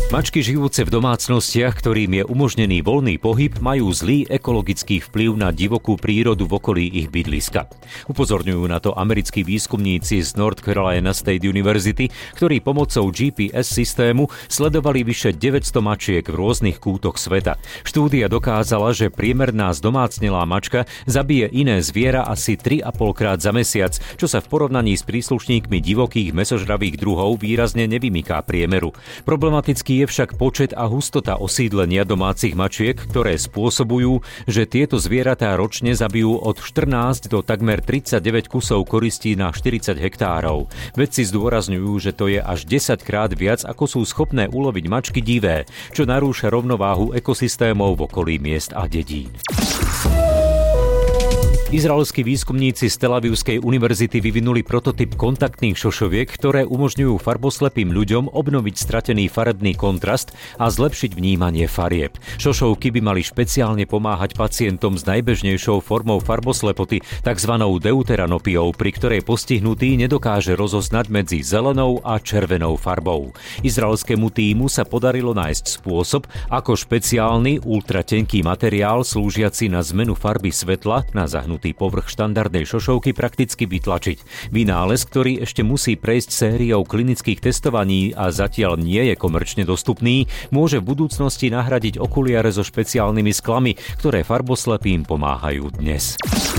Mačky žijúce v domácnostiach, ktorým je umožnený voľný pohyb, majú zlý ekologický vplyv na divokú prírodu v okolí ich bydliska. Upozorňujú na to americkí výskumníci z North Carolina State University, ktorí pomocou GPS systému sledovali vyše 900 mačiek v rôznych kútoch sveta. Štúdia dokázala, že priemerná zdomácnelá mačka zabije iné zviera asi 3,5 krát za mesiac, čo sa v porovnaní s príslušníkmi divokých mäsožravých druhov výrazne nevymyká priemeru. Problematický je však počet a hustota osídlenia domácich mačiek, ktoré spôsobujú, že tieto zvieratá ročne zabijú od 14 do takmer 39 kusov koristí na 40 hektárov. Vedci zdôrazňujú, že to je až 10 krát viac, ako sú schopné uloviť mačky divé, čo narúša rovnováhu ekosystémov v okolí miest a dedín. Izraelskí výskumníci z Tel Avivskej univerzity vyvinuli prototyp kontaktných šošoviek, ktoré umožňujú farboslepým ľuďom obnoviť stratený farebný kontrast a zlepšiť vnímanie farieb. Šošovky by mali špeciálne pomáhať pacientom s najbežnejšou formou farboslepoty, tzv. Deuteranopiou, pri ktorej postihnutý nedokáže rozoznať medzi zelenou a červenou farbou. Izraelskému tímu sa podarilo nájsť spôsob, ako špeciálny ultratenký materiál slúžiaci na zmenu farby svetla na zahnutý povrch štandardnej šošovky prakticky vytlačiť. Vynález, ktorý ešte musí prejsť sériou klinických testovaní a zatiaľ nie je komerčne dostupný, môže v budúcnosti nahradiť okuliare so špeciálnymi sklami, ktoré farboslepým pomáhajú dnes.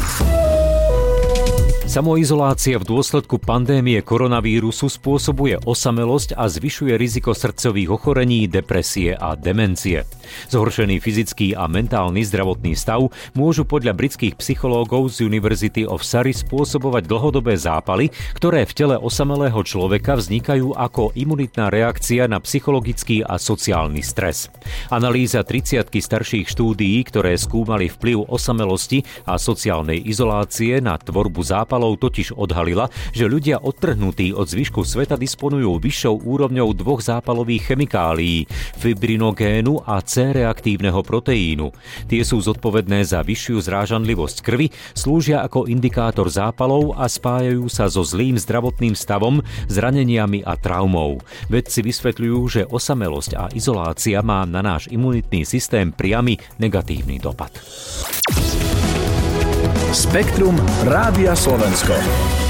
Samoizolácia v dôsledku pandémie koronavírusu spôsobuje osamelosť a zvyšuje riziko srdcových ochorení, depresie a demencie. Zhoršený fyzický a mentálny zdravotný stav môžu podľa britských psychológov z University of Surrey spôsobovať dlhodobé zápaly, ktoré v tele osamelého človeka vznikajú ako imunitná reakcia na psychologický a sociálny stres. Analýza 30 starších štúdií, ktoré skúmali vplyv osamelosti a sociálnej izolácie na tvorbu zápalov, totiž odhalila, že ľudia odtrhnutí od zvyšku sveta disponujú vyššou úrovňou dvoch zápalových chemikálií, fibrinogénu a C-reaktívneho proteínu. Tie sú zodpovedné za vyššiu zrážanlivosť krvi, slúžia ako indikátor zápalov a spájajú sa so zlým zdravotným stavom, zraneniami a traumou. Vedci vysvetľujú, že osamelosť a izolácia má na náš imunitný systém priamy negatívny dopad. Spektrum Rádia Slovensko.